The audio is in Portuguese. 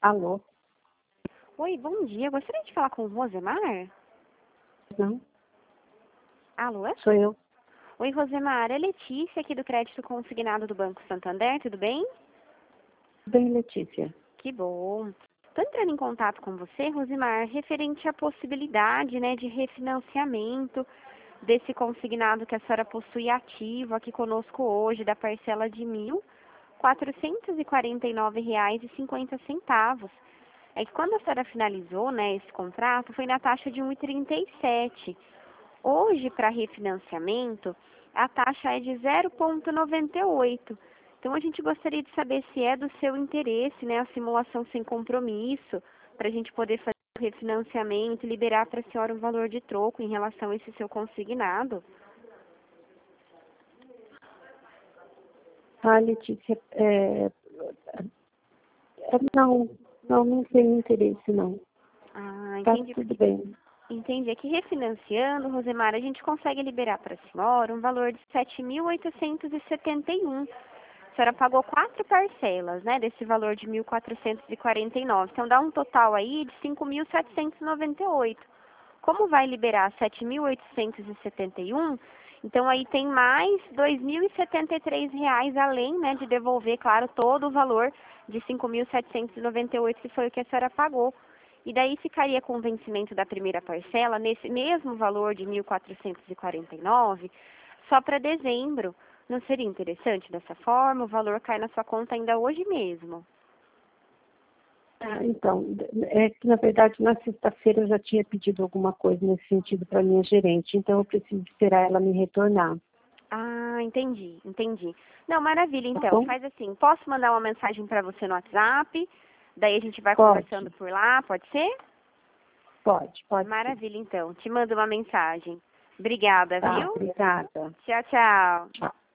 Alô? Oi, bom dia. Gostaria de falar com o Rosemar? Não, Alô? sou eu. Oi, Rosemar. É Letícia aqui do Crédito Consignado do Banco Santander, tudo bem? Bem, Letícia. Que bom. Estou entrando em contato com você, Rosemar, referente à possibilidade, de refinanciamento desse consignado que a senhora possui ativo aqui conosco hoje, da parcela de R$ 1.449,50. É que quando a senhora finalizou, esse contrato, foi na taxa de 1,37. Hoje, para refinanciamento, a taxa é de 0,98. Então, a gente gostaria de saber se é do seu interesse, a simulação sem compromisso, para a gente poder fazer o refinanciamento e liberar para a senhora um valor de troco em relação a esse seu consignado. Letícia, não tenho interesse, não. Tá Entendi. tudo bem. Entendi. Aqui refinanciando, Rosemar, a gente consegue liberar para a senhora um valor de R$ 7.871. A senhora pagou 4 parcelas, desse valor de 1.449. Então, dá um total aí de 5.798. Como vai liberar 7.871, então aí tem mais R$ 2.073, além, de devolver, claro, todo o valor de 5.798, que foi o que a senhora pagou. E daí ficaria com o vencimento da primeira parcela, nesse mesmo valor de 1.449, só para dezembro. Não seria interessante dessa forma? O valor cai na sua conta ainda hoje mesmo. Então, é que na verdade na sexta-feira eu já tinha pedido alguma coisa nesse sentido para minha gerente, então eu preciso esperar ela me retornar. Entendi. Não, maravilha, Tá então. bom? Faz assim, posso mandar uma mensagem para você no WhatsApp? Daí a gente vai Pode, conversando por lá, pode ser? pode sim. Maravilha, então. Te mando uma mensagem. Obrigada, Tá, viu? obrigada. Tchau, tchau. Tchau.